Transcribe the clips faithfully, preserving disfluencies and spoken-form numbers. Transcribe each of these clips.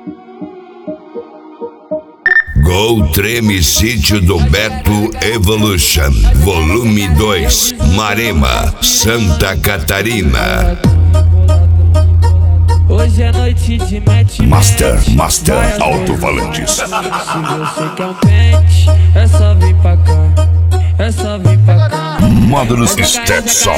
Gol Treme Sítio do Beto Evolution, volume dois, Marema, Santa Catarina. Hoje é noite de match. Master, Master Alto-Falantes. Se você quer um pente, é só vir pra cá. É só vir pra cá. Modulus Stetson.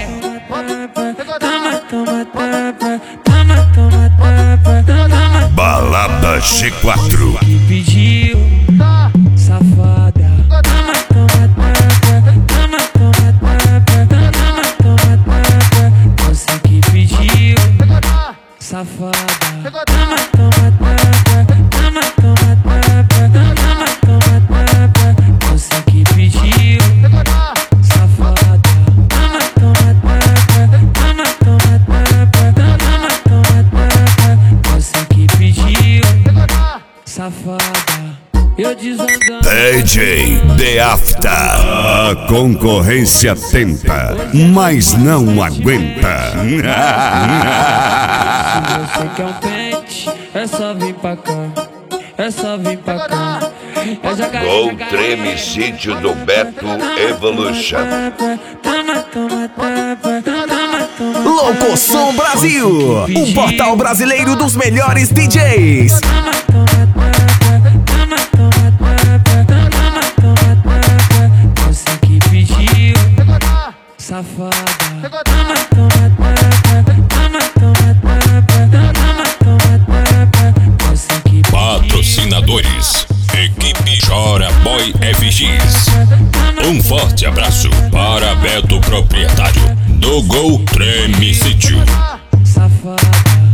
Toma, toma, tapa. Toma, toma, tapa. Toma. Balada G quatro. Que pediu, safada. Toma, toma, tapa. Toma, toma, tapa. Toma, toma, tapa. Você que pediu, safada. Toma, toma, tapa. Toma, toma, tapa. Toma, toma, tapa. Você que pediu, safada. Toma, toma, tapa. Toma, toma, tapa. Toma, toma, tapa. Você que pediu, safada. Eu desandando. D J The After. A concorrência tenta, mas não aguenta. Se você quer um pente, é só vir pra cá. É só vir pra cá. É jacaré, Gol jacaré. Treme Sítio do Beto Evolution. Toma, toma, tapa. Toma, toma, Louco Som Brasil, um portal brasileiro dos melhores D Js. Toma, toma, tapa. Toma, toma, tapa. Toma, toma, tapa. Você que pediu, safada. Toma, toma, tapa. Toma, toma, tapa. Toma, toma, tapa. Você que pediu, Patrocinadores: Equipe Chora Boy F X. Um forte abraço para Beto, proprietário do Gol Treme Sítio. safada.